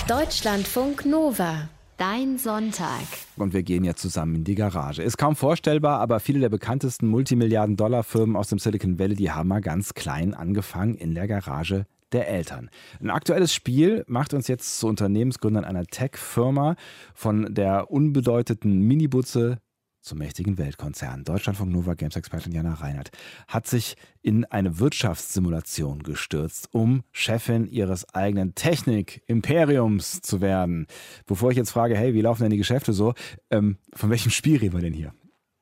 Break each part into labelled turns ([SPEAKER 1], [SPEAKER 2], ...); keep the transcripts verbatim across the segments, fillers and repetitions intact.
[SPEAKER 1] Deutschlandfunk Nova. Dein Sonntag.
[SPEAKER 2] Und wir gehen jetzt zusammen in die Garage. Ist kaum vorstellbar, aber viele der bekanntesten Multimilliarden-Dollar-Firmen aus dem Silicon Valley, die haben mal ganz klein angefangen in der Garage der Eltern. Ein aktuelles Spiel macht uns jetzt zu Unternehmensgründern einer Tech-Firma, von der unbedeutenden Minibutze zum mächtigen Weltkonzern. Deutschlandfunk Nova Games-Expertin Jana Reinhardt hat sich in eine Wirtschaftssimulation gestürzt, um Chefin ihres eigenen Technik-Imperiums zu werden. Bevor ich jetzt frage, hey, wie laufen denn die Geschäfte so? Ähm, von welchem Spiel reden wir denn hier?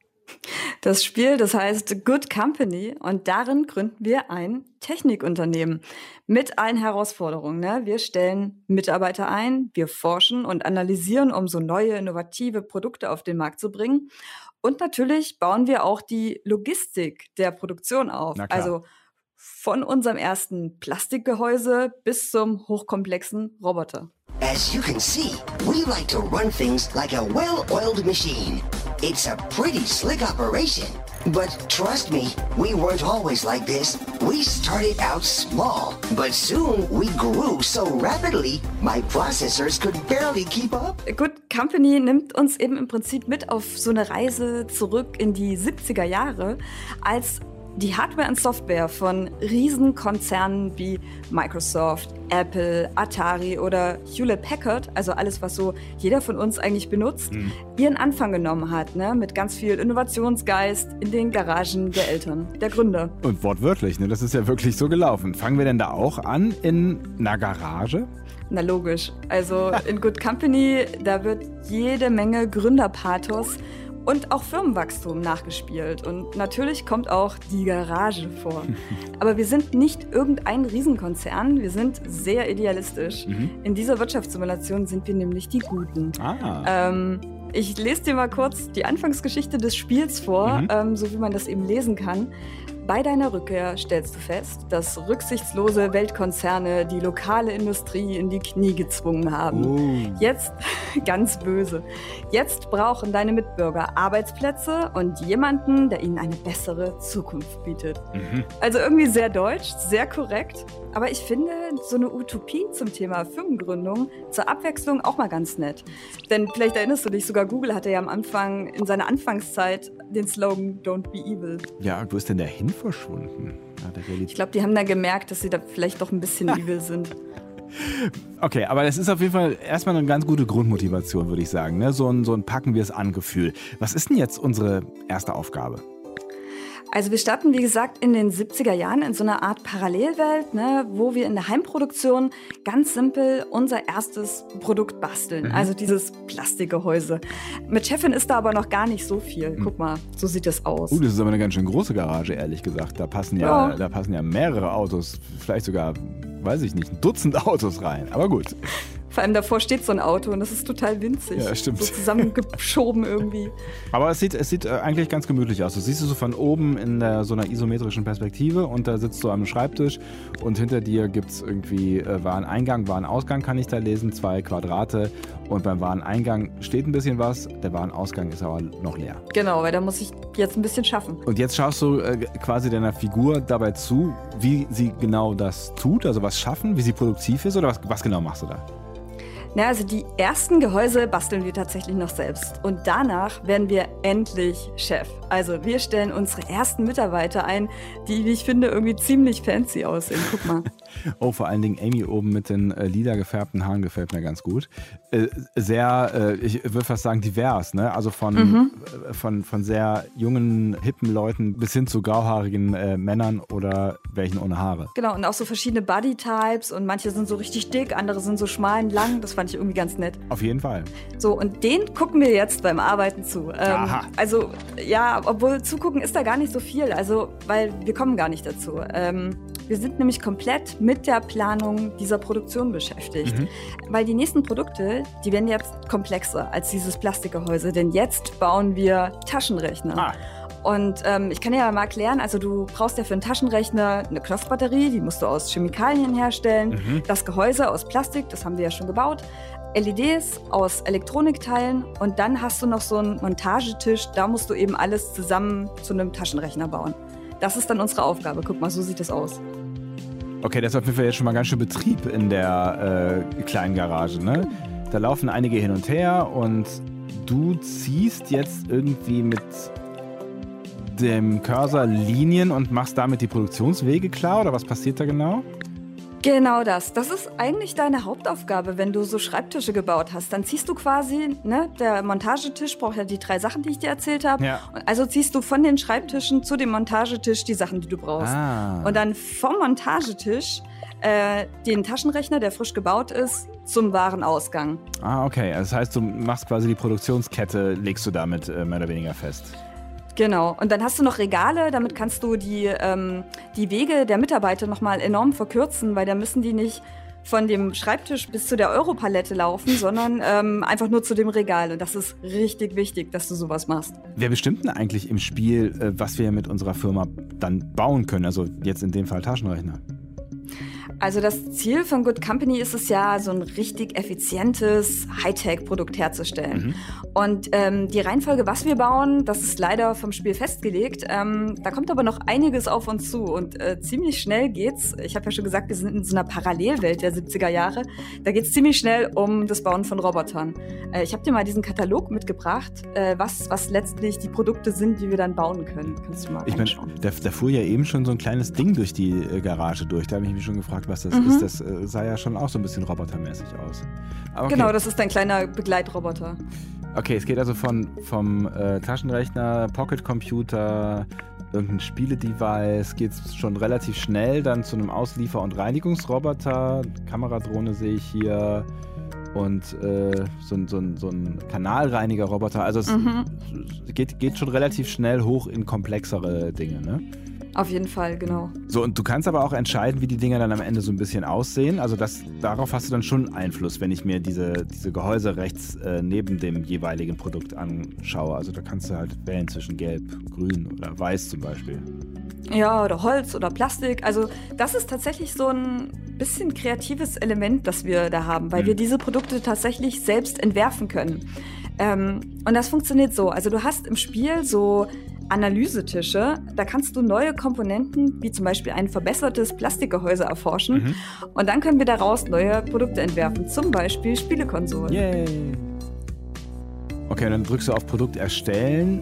[SPEAKER 3] Das Spiel, das heißt Good Company, und darin gründen wir ein Technikunternehmen mit allen Herausforderungen. Ne? Wir stellen Mitarbeiter ein, wir forschen und analysieren, um so neue, innovative Produkte auf den Markt zu bringen. Und natürlich bauen wir auch die Logistik der Produktion auf. Also von unserem ersten Plastikgehäuse bis zum hochkomplexen Roboter.
[SPEAKER 4] As you can see, we like to run things like a well-oiled machine. It's a pretty slick operation. But trust me, we weren't always like this. We started out small, but soon we grew so rapidly, my processors could barely keep up.
[SPEAKER 3] Good Company nimmt uns eben im Prinzip mit auf so eine Reise zurück in die siebziger Jahre, als die Hardware und Software von Riesenkonzernen wie Microsoft, Apple, Atari oder Hewlett-Packard, also alles, was so jeder von uns eigentlich benutzt, mhm. ihren Anfang genommen hat, ne? Mit ganz viel Innovationsgeist in den Garagen der Eltern, der Gründer.
[SPEAKER 2] Und wortwörtlich, ne? Das ist ja wirklich so gelaufen. Fangen wir denn da auch an in einer Garage?
[SPEAKER 3] Na logisch. Also in Good Company, da wird jede Menge Gründerpathos und auch Firmenwachstum nachgespielt. Und natürlich kommt auch die Garage vor. Aber wir sind nicht irgendein Riesenkonzern, wir sind sehr idealistisch. Mhm. In dieser Wirtschaftssimulation sind wir nämlich die Guten. Ah. Ähm, ich lese dir mal kurz die Anfangsgeschichte des Spiels vor, mhm. ähm, so wie man das eben lesen kann. Bei deiner Rückkehr stellst du fest, dass rücksichtslose Weltkonzerne die lokale Industrie in die Knie gezwungen haben. Oh. Jetzt, ganz böse, jetzt brauchen deine Mitbürger Arbeitsplätze und jemanden, der ihnen eine bessere Zukunft bietet. Mhm. Also irgendwie sehr deutsch, sehr korrekt. Aber ich finde so eine Utopie zum Thema Firmengründung zur Abwechslung auch mal ganz nett. Denn vielleicht erinnerst du dich, sogar Google hatte ja am Anfang, in seiner Anfangszeit, den Slogan Don't be evil.
[SPEAKER 2] Ja, wo ist denn der hin verschwunden? Ja, der
[SPEAKER 3] ich glaube, die haben da gemerkt, dass sie da vielleicht doch ein bisschen evil sind.
[SPEAKER 2] Okay, aber das ist auf jeden Fall erstmal eine ganz gute Grundmotivation, würde ich sagen. Ne? So ein, so ein Packen-wir-es-an-Gefühl. Was ist denn jetzt unsere erste Aufgabe?
[SPEAKER 3] Also wir starten, wie gesagt, in den siebziger Jahren in so einer Art Parallelwelt, ne, wo wir in der Heimproduktion ganz simpel unser erstes Produkt basteln. Mhm. Also dieses Plastikgehäuse. Mit Chefin ist da aber noch gar nicht so viel. Guck mal, so sieht es aus.
[SPEAKER 2] Uh, das ist aber eine ganz schön große Garage, ehrlich gesagt. Da passen ja, ja. da passen ja mehrere Autos, vielleicht sogar, weiß ich nicht, ein Dutzend Autos rein. Aber gut.
[SPEAKER 3] Vor allem davor steht so ein Auto und das ist total winzig.
[SPEAKER 2] Ja, stimmt.
[SPEAKER 3] So zusammengeschoben irgendwie.
[SPEAKER 2] Aber es sieht, es sieht eigentlich ganz gemütlich aus. Du siehst es so von oben in der, so einer isometrischen Perspektive und da sitzt du am Schreibtisch und hinter dir gibt es irgendwie äh, Wareneingang, Warenausgang kann ich da lesen, zwei Quadrate und beim Wareneingang steht ein bisschen was, der Warenausgang ist aber noch leer.
[SPEAKER 3] Genau, weil da muss ich jetzt ein bisschen schaffen.
[SPEAKER 2] Und jetzt schaust du äh, quasi deiner Figur dabei zu, wie sie genau das tut, also was schaffen, wie sie produktiv ist oder was, was genau machst du da?
[SPEAKER 3] Na, also die ersten Gehäuse basteln wir tatsächlich noch selbst. Und danach werden wir endlich Chef. Also wir stellen unsere ersten Mitarbeiter ein, die, wie ich finde, irgendwie ziemlich fancy aussehen. Guck mal.
[SPEAKER 2] Oh, vor allen Dingen Amy oben mit den äh, lila gefärbten Haaren gefällt mir ganz gut. Äh, sehr, äh, ich würde fast sagen, divers, ne? Also von, mhm. äh, von, von sehr jungen, hippen Leuten bis hin zu grauhaarigen äh, Männern oder welchen ohne Haare.
[SPEAKER 3] Genau, und auch so verschiedene Bodytypes und manche sind so richtig dick, andere sind so schmal und lang. Das fand ich irgendwie ganz nett.
[SPEAKER 2] Auf jeden Fall.
[SPEAKER 3] So, und den gucken wir jetzt beim Arbeiten zu. Ähm, Aha. Also, ja, obwohl zugucken ist da gar nicht so viel, also, weil wir kommen gar nicht dazu. Ähm, wir sind nämlich komplett mit der Planung dieser Produktion beschäftigt. Mhm. Weil die nächsten Produkte, die werden jetzt komplexer als dieses Plastikgehäuse, denn jetzt bauen wir Taschenrechner. Ah. Und ähm, ich kann dir ja mal erklären, also du brauchst ja für einen Taschenrechner eine Knopfbatterie, die musst du aus Chemikalien herstellen, mhm. das Gehäuse aus Plastik, das haben wir ja schon gebaut, L E Ds aus Elektronikteilen und dann hast du noch so einen Montagetisch, da musst du eben alles zusammen zu einem Taschenrechner bauen. Das ist dann unsere Aufgabe. Guck mal, so sieht es aus.
[SPEAKER 2] Okay, das ist auf jeden Fall jetzt schon mal ganz schön Betrieb in der äh, kleinen Garage, ne? Da laufen einige hin und her und du ziehst jetzt irgendwie mit dem Cursor Linien und machst damit die Produktionswege klar, oder was passiert da genau?
[SPEAKER 3] Genau das. Das ist eigentlich deine Hauptaufgabe, wenn du so Schreibtische gebaut hast. Dann ziehst du quasi, ne, der Montagetisch braucht ja die drei Sachen, die ich dir erzählt habe.
[SPEAKER 2] Ja.
[SPEAKER 3] Also ziehst du von den Schreibtischen zu dem Montagetisch die Sachen, die du brauchst.
[SPEAKER 2] Ah.
[SPEAKER 3] Und dann vom Montagetisch äh, den Taschenrechner, der frisch gebaut ist, zum Warenausgang.
[SPEAKER 2] Ah, okay. Das heißt, du machst quasi die Produktionskette, legst du damit äh, mehr oder weniger fest.
[SPEAKER 3] Genau. Und dann hast du noch Regale, damit kannst du die, ähm, die Wege der Mitarbeiter nochmal enorm verkürzen, weil da müssen die nicht von dem Schreibtisch bis zu der Europalette laufen, sondern ähm, einfach nur zu dem Regal. Und das ist richtig wichtig, dass du sowas machst.
[SPEAKER 2] Wer bestimmt denn eigentlich im Spiel, äh, was wir mit unserer Firma dann bauen können? Also jetzt in dem Fall Taschenrechner.
[SPEAKER 3] Also das Ziel von Good Company ist es ja, so ein richtig effizientes Hightech-Produkt herzustellen. Mhm. Und ähm, die Reihenfolge, was wir bauen, das ist leider vom Spiel festgelegt. Ähm, da kommt aber noch einiges auf uns zu und äh, ziemlich schnell geht's. Ich habe ja schon gesagt, wir sind in so einer Parallelwelt der siebziger Jahre. Da geht's ziemlich schnell um das Bauen von Robotern. Äh, ich habe dir mal diesen Katalog mitgebracht, äh, was, was letztlich die Produkte sind, die wir dann bauen können. Kannst du mal
[SPEAKER 2] Ich meine, da, da fuhr ja eben schon so ein kleines Ding durch die äh, Garage durch. Da habe ich mich schon gefragt, was das mhm. ist. Das äh, sah ja schon auch so ein bisschen robotermäßig aus. Aber okay.
[SPEAKER 3] Genau, das ist ein kleiner Begleitroboter.
[SPEAKER 2] Okay, es geht also von, vom äh, Taschenrechner, Pocket-Computer, irgendein Spiele-Device, geht es schon relativ schnell dann zu einem Ausliefer- und Reinigungsroboter. Kameradrohne sehe ich hier und äh, so, so, so ein Kanalreiniger-Roboter. Also es mhm. geht, geht schon relativ schnell hoch in komplexere Dinge, ne?
[SPEAKER 3] Auf jeden Fall, genau.
[SPEAKER 2] So, und du kannst aber auch entscheiden, wie die Dinger dann am Ende so ein bisschen aussehen. Also das, darauf hast du dann schon Einfluss, wenn ich mir diese, diese Gehäuse rechts äh, neben dem jeweiligen Produkt anschaue. Also da kannst du halt wählen zwischen Gelb, Grün oder Weiß zum Beispiel.
[SPEAKER 3] Ja, oder Holz oder Plastik. Also das ist tatsächlich so ein bisschen kreatives Element, das wir da haben, weil hm. wir diese Produkte tatsächlich selbst entwerfen können. Ähm, und das funktioniert so. Also du hast im Spiel so Analysetische, da kannst du neue Komponenten, wie zum Beispiel ein verbessertes Plastikgehäuse erforschen mhm. und dann können wir daraus neue Produkte entwerfen, zum Beispiel Spielekonsolen.
[SPEAKER 2] Yay! Okay, dann drückst du auf Produkt erstellen.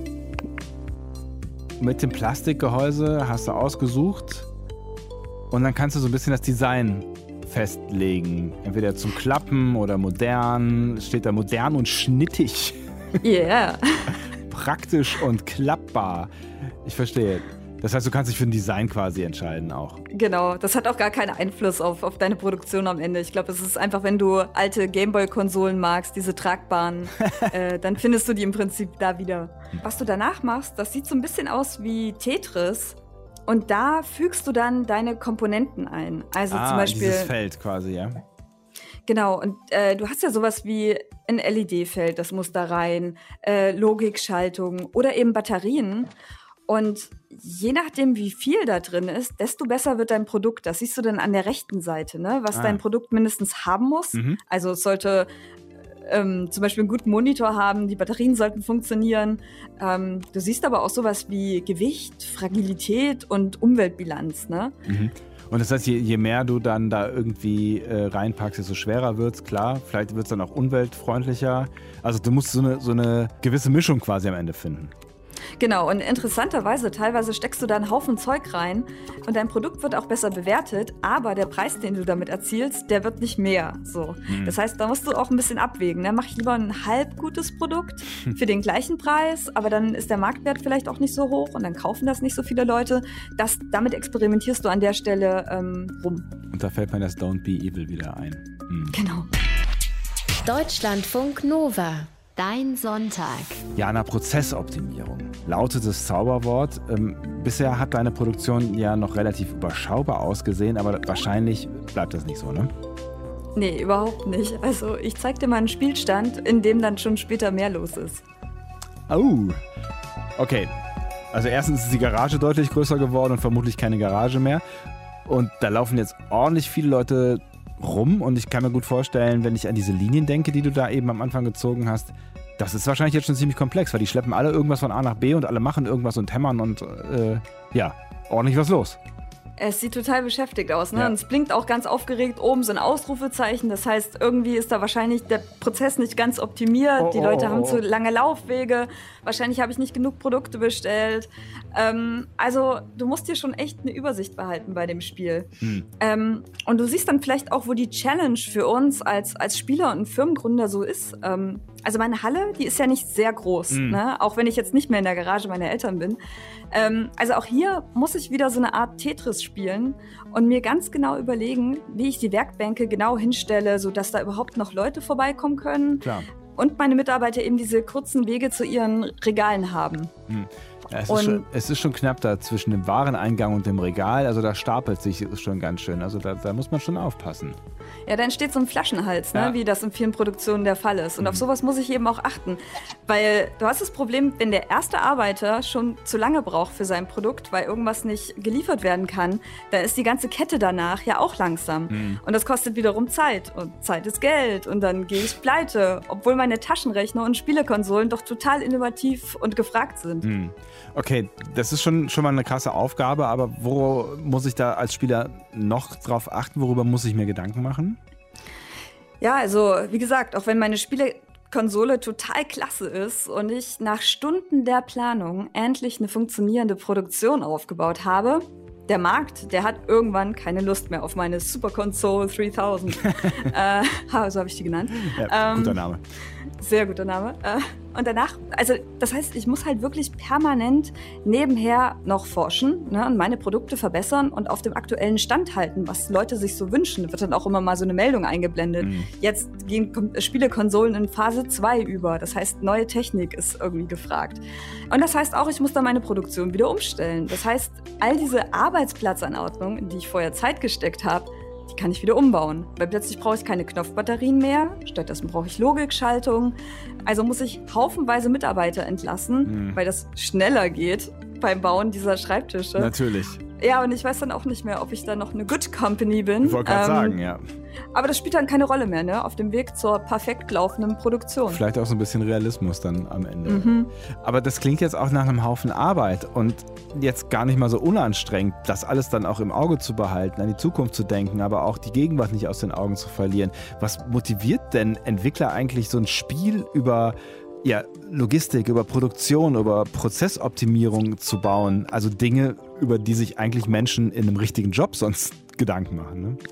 [SPEAKER 2] Mit dem Plastikgehäuse hast du ausgesucht und dann kannst du so ein bisschen das Design festlegen. Entweder zum Klappen oder modern. Steht da modern und schnittig.
[SPEAKER 3] Yeah.
[SPEAKER 2] Praktisch und klappbar. Ich verstehe. Das heißt, du kannst dich für ein Design quasi entscheiden auch.
[SPEAKER 3] Genau, das hat auch gar keinen Einfluss auf, auf deine Produktion am Ende. Ich glaube, es ist einfach, wenn du alte Gameboy-Konsolen magst, diese tragbaren, äh, dann findest du die im Prinzip da wieder. Was du danach machst, das sieht so ein bisschen aus wie Tetris. Und da fügst du dann deine Komponenten ein. Also
[SPEAKER 2] ah,
[SPEAKER 3] zum Beispiel
[SPEAKER 2] dieses Feld quasi, ja.
[SPEAKER 3] Genau, und äh, du hast ja sowas wie ein L E D-Feld, das muss da rein, äh, Logikschaltung oder eben Batterien. Und je nachdem, wie viel da drin ist, desto besser wird dein Produkt. Das siehst du dann an der rechten Seite, ne? Was ah. dein Produkt mindestens haben muss. Mhm. Also es sollte ähm, zum Beispiel einen guten Monitor haben, die Batterien sollten funktionieren. Ähm, du siehst aber auch sowas wie Gewicht, Fragilität und Umweltbilanz, ne?
[SPEAKER 2] Mhm. Und das heißt, je, je mehr du dann da irgendwie äh, reinpackst, desto schwerer wird's, klar. Vielleicht wird es dann auch umweltfreundlicher. Also du musst so eine, so eine gewisse Mischung quasi am Ende finden.
[SPEAKER 3] Genau, und interessanterweise, teilweise steckst du da einen Haufen Zeug rein und dein Produkt wird auch besser bewertet, aber der Preis, den du damit erzielst, der wird nicht mehr. So. Hm. Das heißt, da musst du auch ein bisschen abwägen. Ne? Mach ich lieber ein halb gutes Produkt für den gleichen Preis, aber dann ist der Marktwert vielleicht auch nicht so hoch und dann kaufen das nicht so viele Leute. Das, damit experimentierst du an der Stelle ähm, rum.
[SPEAKER 2] Und da fällt mir das Don't Be Evil wieder ein. Hm.
[SPEAKER 3] Genau.
[SPEAKER 1] Deutschlandfunk Nova. Dein Sonntag.
[SPEAKER 2] Jana, Prozessoptimierung lautet das Zauberwort. Ähm, bisher hat deine Produktion ja noch relativ überschaubar ausgesehen, aber wahrscheinlich bleibt das nicht so, ne?
[SPEAKER 3] Nee, überhaupt nicht. Also ich zeig dir mal einen Spielstand, in dem dann schon später mehr los ist.
[SPEAKER 2] Oh, okay. Also erstens ist die Garage deutlich größer geworden und vermutlich keine Garage mehr. Und da laufen jetzt ordentlich viele Leute rum und ich kann mir gut vorstellen, wenn ich an diese Linien denke, die du da eben am Anfang gezogen hast, das ist wahrscheinlich jetzt schon ziemlich komplex, weil die schleppen alle irgendwas von A nach B und alle machen irgendwas und hämmern und äh, ja, ordentlich was los.
[SPEAKER 3] Es sieht total beschäftigt aus, ne?
[SPEAKER 2] Ja.
[SPEAKER 3] Und es blinkt auch ganz aufgeregt oben so ein Ausrufezeichen. Das heißt, irgendwie ist da wahrscheinlich der Prozess nicht ganz optimiert.
[SPEAKER 2] Oh,
[SPEAKER 3] Die Leute
[SPEAKER 2] oh, oh,
[SPEAKER 3] haben
[SPEAKER 2] oh.
[SPEAKER 3] zu lange Laufwege. Wahrscheinlich habe ich nicht genug Produkte bestellt. Ähm, also du musst dir schon echt eine Übersicht behalten bei dem Spiel.
[SPEAKER 2] Hm.
[SPEAKER 3] Ähm, und du siehst dann vielleicht auch, wo die Challenge für uns als, als Spieler und Firmengründer so ist. Ähm, also meine Halle, die ist ja nicht sehr groß,
[SPEAKER 2] Hm.
[SPEAKER 3] ne? Auch wenn ich jetzt nicht mehr in der Garage meiner Eltern bin. Ähm, also auch hier muss ich wieder so eine Art Tetris spielen und mir ganz genau überlegen, wie ich die Werkbänke genau hinstelle, sodass da überhaupt noch Leute vorbeikommen können.
[SPEAKER 2] Klar.
[SPEAKER 3] Und meine Mitarbeiter eben diese kurzen Wege zu ihren Regalen haben.
[SPEAKER 2] Hm. Ja, es,
[SPEAKER 3] Und-
[SPEAKER 2] ist schon, es ist schon knapp da zwischen dem Wareneingang und dem Regal. Also da stapelt sich schon ganz schön. Also da, da muss man schon aufpassen.
[SPEAKER 3] Ja, da entsteht so ein Flaschenhals, ne?
[SPEAKER 2] Ja.
[SPEAKER 3] Wie das in vielen Produktionen der Fall ist. Und auf sowas muss ich eben auch achten. Weil du hast das Problem, wenn der erste Arbeiter schon zu lange braucht für sein Produkt, weil irgendwas nicht geliefert werden kann, dann ist die ganze Kette danach ja auch langsam.
[SPEAKER 2] Mhm.
[SPEAKER 3] Und das kostet wiederum Zeit. Und Zeit ist Geld. Und dann gehe ich pleite, obwohl meine Taschenrechner und Spielekonsolen doch total innovativ und gefragt sind.
[SPEAKER 2] Hm. Okay, das ist schon, schon mal eine krasse Aufgabe, aber wo muss ich da als Spieler noch drauf achten? Worüber muss ich mir Gedanken machen?
[SPEAKER 3] Ja, also wie gesagt, auch wenn meine Spielekonsole total klasse ist und ich nach Stunden der Planung endlich eine funktionierende Produktion aufgebaut habe, der Markt, der hat irgendwann keine Lust mehr auf meine Super Console dreitausend. äh, ha, so habe ich die genannt.
[SPEAKER 2] Ja,
[SPEAKER 3] Ähm,
[SPEAKER 2] guter Name.
[SPEAKER 3] Sehr guter Name. Äh, Und danach, also das heißt, ich muss halt wirklich permanent nebenher noch forschen, ne, und meine Produkte verbessern und auf dem aktuellen Stand halten, was Leute sich so wünschen. Wird dann auch immer mal so eine Meldung eingeblendet.
[SPEAKER 2] Mhm.
[SPEAKER 3] Jetzt gehen Kom- Spielekonsolen in Phase zwei über. Das heißt, neue Technik ist irgendwie gefragt. Und das heißt auch, ich muss dann meine Produktion wieder umstellen. Das heißt, all diese Arbeitsplatzanordnung, in die ich vorher Zeit gesteckt habe, die kann ich wieder umbauen. Weil plötzlich brauche ich keine Knopfbatterien mehr. Stattdessen brauche ich Logikschaltung. Also muss ich haufenweise Mitarbeiter entlassen,
[SPEAKER 2] Mhm.
[SPEAKER 3] weil das schneller geht beim Bauen dieser Schreibtische.
[SPEAKER 2] Natürlich.
[SPEAKER 3] Ja, und ich weiß dann auch nicht mehr, ob ich dann noch eine Good Company bin.
[SPEAKER 2] Ich wollte gerade
[SPEAKER 3] Ähm,
[SPEAKER 2] sagen, ja.
[SPEAKER 3] Aber das spielt dann keine Rolle mehr, ne? Auf dem Weg zur perfekt laufenden Produktion.
[SPEAKER 2] Vielleicht auch so ein bisschen Realismus dann am Ende.
[SPEAKER 3] Mhm.
[SPEAKER 2] Aber das klingt jetzt auch nach einem Haufen Arbeit und jetzt gar nicht mal so unanstrengend, das alles dann auch im Auge zu behalten, an die Zukunft zu denken, aber auch die Gegenwart nicht aus den Augen zu verlieren. Was motiviert denn Entwickler eigentlich, so ein Spiel über ja, Logistik, über Produktion, über Prozessoptimierung zu bauen? Also Dinge, über die sich eigentlich Menschen in einem richtigen Job sonst Gedanken machen, ne?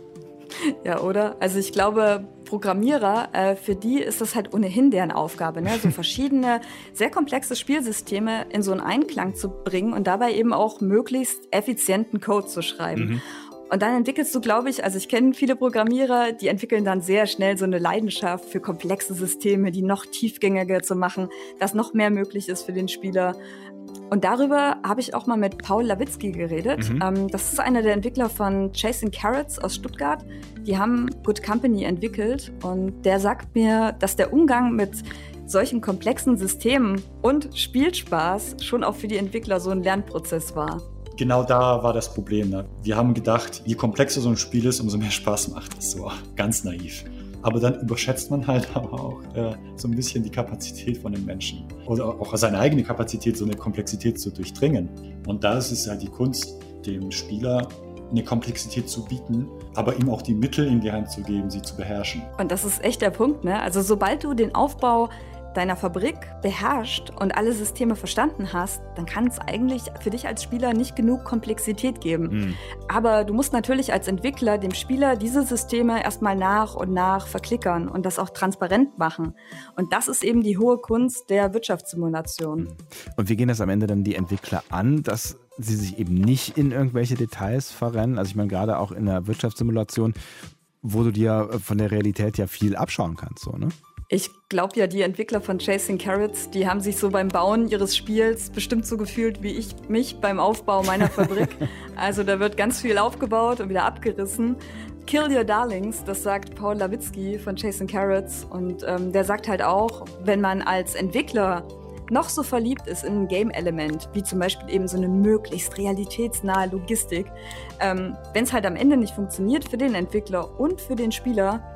[SPEAKER 3] Ja, oder? Also ich glaube, Programmierer, äh, für die ist das halt ohnehin deren Aufgabe, ne? So verschiedene, sehr komplexe Spielsysteme in so einen Einklang zu bringen und dabei eben auch möglichst effizienten Code zu schreiben.
[SPEAKER 2] Mhm.
[SPEAKER 3] Und dann entwickelst du, glaube ich, also ich kenne viele Programmierer, die entwickeln dann sehr schnell so eine Leidenschaft für komplexe Systeme, die noch tiefgängiger zu machen, dass noch mehr möglich ist für den Spieler. Und darüber habe ich auch mal mit Paul Lawitzki geredet.
[SPEAKER 2] Mhm.
[SPEAKER 3] Ähm, das ist einer der Entwickler von Chasing Carrots aus Stuttgart. Die haben Good Company entwickelt und der sagt mir, dass der Umgang mit solchen komplexen Systemen und Spielspaß schon auch für die Entwickler so ein Lernprozess war.
[SPEAKER 5] Genau da war das Problem. Ne? Wir haben gedacht, je komplexer so ein Spiel ist, umso mehr Spaß macht es. So ganz naiv. Aber dann überschätzt man halt aber auch äh, so ein bisschen die Kapazität von den Menschen. Oder auch seine eigene Kapazität, so eine Komplexität zu durchdringen. Und da ist es halt die Kunst, dem Spieler eine Komplexität zu bieten, aber ihm auch die Mittel in die Hand zu geben, sie zu beherrschen.
[SPEAKER 3] Und das ist echt der Punkt, ne? Also sobald du den Aufbau deiner Fabrik beherrscht und alle Systeme verstanden hast, dann kann es eigentlich für dich als Spieler nicht genug Komplexität geben.
[SPEAKER 2] Mhm.
[SPEAKER 3] Aber du musst natürlich als Entwickler dem Spieler diese Systeme erstmal nach und nach verklickern und das auch transparent machen. Und das ist eben die hohe Kunst der Wirtschaftssimulation.
[SPEAKER 2] Und wie gehen das am Ende dann die Entwickler an, dass sie sich eben nicht in irgendwelche Details verrennen? Also ich meine, gerade auch in der Wirtschaftssimulation, wo du dir von der Realität ja viel abschauen kannst, so, ne?
[SPEAKER 3] Ich glaube ja, die Entwickler von Chasing Carrots, die haben sich so beim Bauen ihres Spiels bestimmt so gefühlt, wie ich mich beim Aufbau meiner Fabrik. Also da wird ganz viel aufgebaut und wieder abgerissen. Kill your darlings, das sagt Paul Lawitzki von Chasing Carrots. Und ähm, der sagt halt auch, wenn man als Entwickler noch so verliebt ist in ein Game-Element, wie zum Beispiel eben so eine möglichst realitätsnahe Logistik, ähm, wenn es halt am Ende nicht funktioniert für den Entwickler und für den Spieler,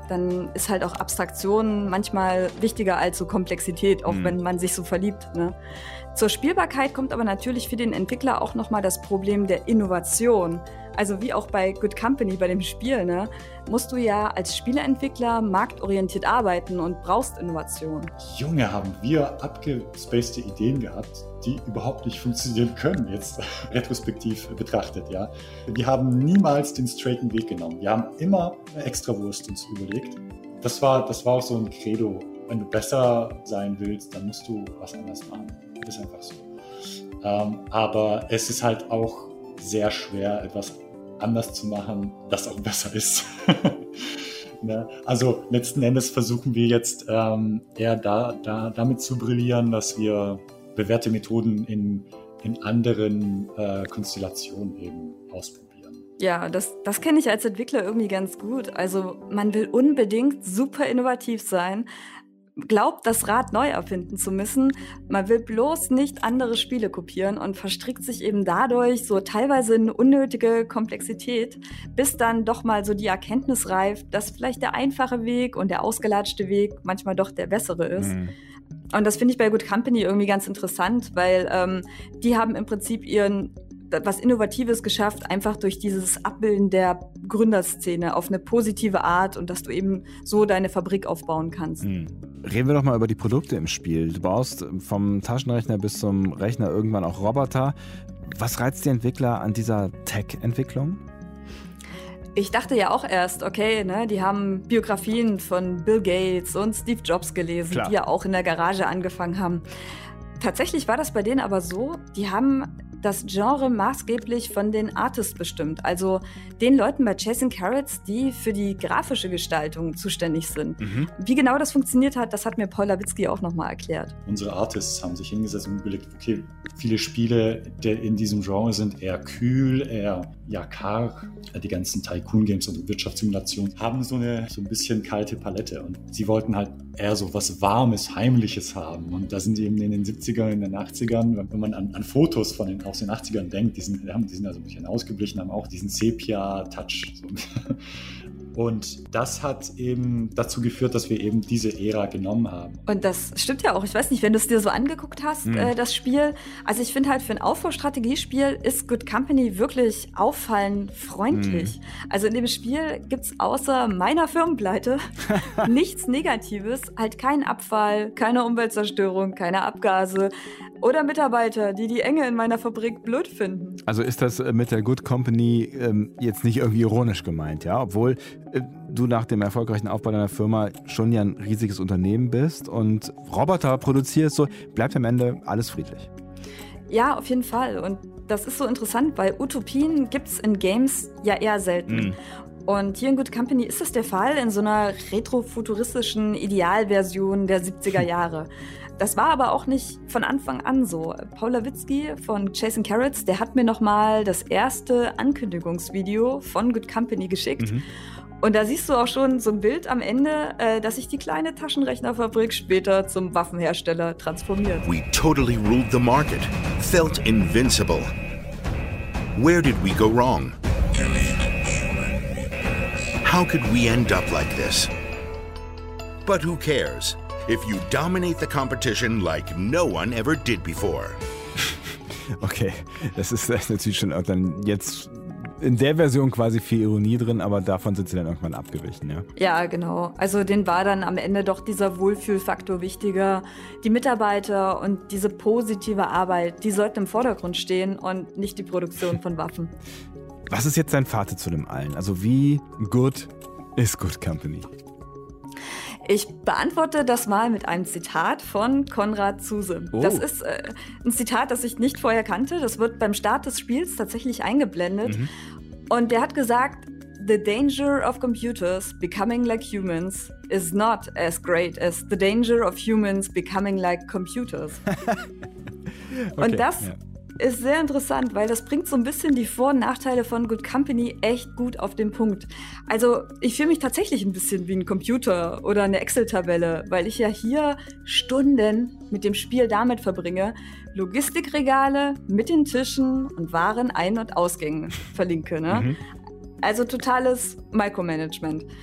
[SPEAKER 3] dann ist halt auch Abstraktion manchmal wichtiger als so Komplexität, auch mhm. wenn man sich so verliebt, ne? Zur Spielbarkeit kommt aber natürlich für den Entwickler auch nochmal das Problem der Innovation. Also wie auch bei Good Company, bei dem Spiel, ne, musst du ja als Spieleentwickler marktorientiert arbeiten und brauchst Innovation.
[SPEAKER 5] Junge, haben wir abgespacede Ideen gehabt, die überhaupt nicht funktionieren können, jetzt retrospektiv betrachtet, ja. Wir haben niemals den straighten Weg genommen. Wir haben immer eine Extrawurst uns überlegt. Das war, das war auch so ein Credo. Wenn du besser sein willst, dann musst du was anderes machen. Das ist einfach so. Ähm, aber es ist halt auch sehr schwer, etwas anders zu machen, das auch besser ist. Ne? Also letzten Endes versuchen wir jetzt ähm, eher da, da, damit zu brillieren, dass wir bewährte Methoden in, in anderen äh, Konstellationen eben ausprobieren.
[SPEAKER 3] Ja, das, das kenne ich als Entwickler irgendwie ganz gut. Also man will unbedingt super innovativ sein, glaubt, das Rad neu erfinden zu müssen. Man will bloß nicht andere Spiele kopieren und verstrickt sich eben dadurch so teilweise in unnötige Komplexität, bis dann doch mal so die Erkenntnis reift, dass vielleicht der einfache Weg und der ausgelatschte Weg manchmal doch der bessere ist. Mhm. Und das finde ich bei Good Company irgendwie ganz interessant, weil ähm, die haben im Prinzip ihren was Innovatives geschafft, einfach durch dieses Abbilden der Gründerszene auf eine positive Art und dass du eben so deine Fabrik aufbauen kannst.
[SPEAKER 2] Mhm. Reden wir doch mal über die Produkte im Spiel. Du baust vom Taschenrechner bis zum Rechner irgendwann auch Roboter. Was reizt die Entwickler an dieser Tech-Entwicklung?
[SPEAKER 3] Ich dachte ja auch erst, okay, ne, die haben Biografien von Bill Gates und Steve Jobs gelesen, Klar. die ja auch in der Garage angefangen haben. Tatsächlich war das bei denen aber so, die haben das Genre maßgeblich von den Artists bestimmt, also den Leuten bei Chasing Carrots, die für die grafische Gestaltung zuständig sind. Mhm. Wie genau das funktioniert hat, das hat mir Paul Lavitzky auch nochmal erklärt.
[SPEAKER 5] Unsere Artists haben sich hingesetzt und überlegt, okay, viele Spiele der in diesem Genre sind eher kühl, eher ja, karg. Die ganzen Tycoon-Games und Wirtschaftssimulationen haben so eine so ein bisschen kalte Palette und sie wollten halt eher so was Warmes, Heimliches haben. Und da sind eben in den siebzigern, in den achtzigern, wenn man an, an Fotos von den, aus den achtzigern denkt, die sind, die sind also ein bisschen ausgeblichen, haben auch diesen Sepia-Touch. So. Und das hat eben dazu geführt, dass wir eben diese Ära genommen haben.
[SPEAKER 3] Und das stimmt ja auch. Ich weiß nicht, wenn du es dir so angeguckt hast, mhm. äh, das Spiel. Also ich finde halt, für ein Aufbaustrategiespiel ist Good Company wirklich auffallend freundlich. Mhm. Also in dem Spiel gibt es außer meiner Firmenpleite nichts Negatives. Halt keinen Abfall, keine Umweltzerstörung, keine Abgase oder Mitarbeiter, die die Enge in meiner Fabrik blöd finden.
[SPEAKER 2] Also ist das mit der Good Company ähm, jetzt nicht irgendwie ironisch gemeint, ja? Obwohl äh, du nach dem erfolgreichen Aufbau deiner Firma schon ja ein riesiges Unternehmen bist und Roboter produzierst, so bleibt am Ende alles friedlich.
[SPEAKER 3] Ja, auf jeden Fall. Und das ist so interessant, weil Utopien gibt es in Games ja eher selten. Mhm. Und hier in Good Company ist das der Fall in so einer retrofuturistischen Idealversion der siebziger Jahre. Das war aber auch nicht von Anfang an so. Paul Lavitzky von Chasing Carrots, der hat mir nochmal das erste Ankündigungsvideo von Good Company geschickt. Mhm. Und da siehst du auch schon so ein Bild am Ende, äh, dass sich die kleine Taschenrechnerfabrik später zum Waffenhersteller transformiert.
[SPEAKER 6] We totally ruled the market, felt invincible. Where did we go wrong? How could we end up like this? But who cares? If you dominate the competition like no one ever did before.
[SPEAKER 2] Okay, das ist, das ist natürlich schon dann jetzt in der Version quasi viel Ironie drin, aber davon sind sie dann irgendwann abgewichen, ja?
[SPEAKER 3] Ja, genau. Also denen war dann am Ende doch dieser Wohlfühlfaktor wichtiger. Die Mitarbeiter und diese positive Arbeit, die sollten im Vordergrund stehen und nicht die Produktion von Waffen.
[SPEAKER 2] Was ist jetzt dein Fazit zu dem allen? Also wie good ist Good Company?
[SPEAKER 3] Ich beantworte das mal mit einem Zitat von Konrad Zuse. Oh. Das ist äh, ein Zitat, das ich nicht vorher kannte. Das wird beim Start des Spiels tatsächlich eingeblendet. Mhm. Und der hat gesagt, "The danger of computers becoming like humans is not as great as the danger of humans becoming like computers." Okay, und das ja. ist sehr interessant, weil das bringt so ein bisschen die Vor- und Nachteile von Good Company echt gut auf den Punkt. Also ich fühle mich tatsächlich ein bisschen wie ein Computer oder eine Excel-Tabelle, weil ich ja hier Stunden mit dem Spiel damit verbringe, Logistikregale mit den Tischen und Waren Ein- und Ausgängen verlinke. Ne? Mhm. Also totales Micromanagement.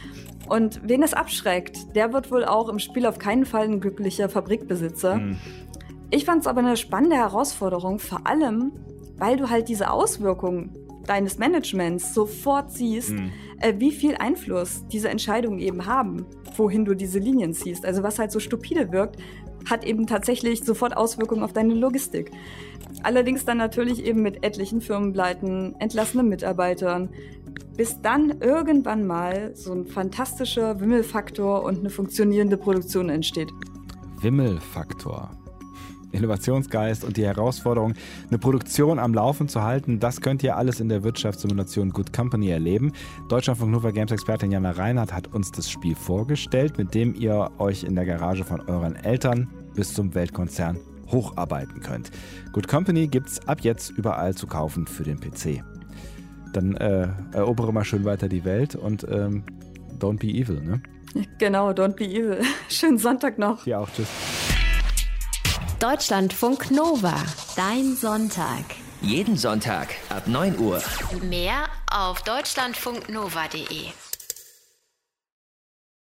[SPEAKER 3] Und wen es abschreckt, der wird wohl auch im Spiel auf keinen Fall ein glücklicher Fabrikbesitzer. Mhm. Ich fand es aber eine spannende Herausforderung, vor allem, weil du halt diese Auswirkungen deines Managements sofort siehst, mhm. äh, wie viel Einfluss diese Entscheidungen eben haben, wohin du diese Linien ziehst. Also was halt so stupide wirkt, hat eben tatsächlich sofort Auswirkungen auf deine Logistik. Allerdings dann natürlich eben mit etlichen Firmenpleiten, entlassenen Mitarbeitern, bis dann irgendwann mal so ein fantastischer Wimmelfaktor und eine funktionierende Produktion entsteht.
[SPEAKER 2] Wimmelfaktor. Innovationsgeist und die Herausforderung, eine Produktion am Laufen zu halten, das könnt ihr alles in der Wirtschaftssimulation Good Company erleben. Deutschlandfunk Nova Games-Expertin Jana Reinhardt hat uns das Spiel vorgestellt, mit dem ihr euch in der Garage von euren Eltern bis zum Weltkonzern hocharbeiten könnt. Good Company gibt's ab jetzt überall zu kaufen für den P C. Dann äh, erobere mal schön weiter die Welt und ähm, don't be evil, ne?
[SPEAKER 3] Genau, don't be evil. Schönen Sonntag noch.
[SPEAKER 2] Ja, auch, tschüss.
[SPEAKER 1] Deutschlandfunk Nova, dein Sonntag.
[SPEAKER 7] Jeden Sonntag ab neun Uhr.
[SPEAKER 1] Mehr auf deutschlandfunknova punkt de.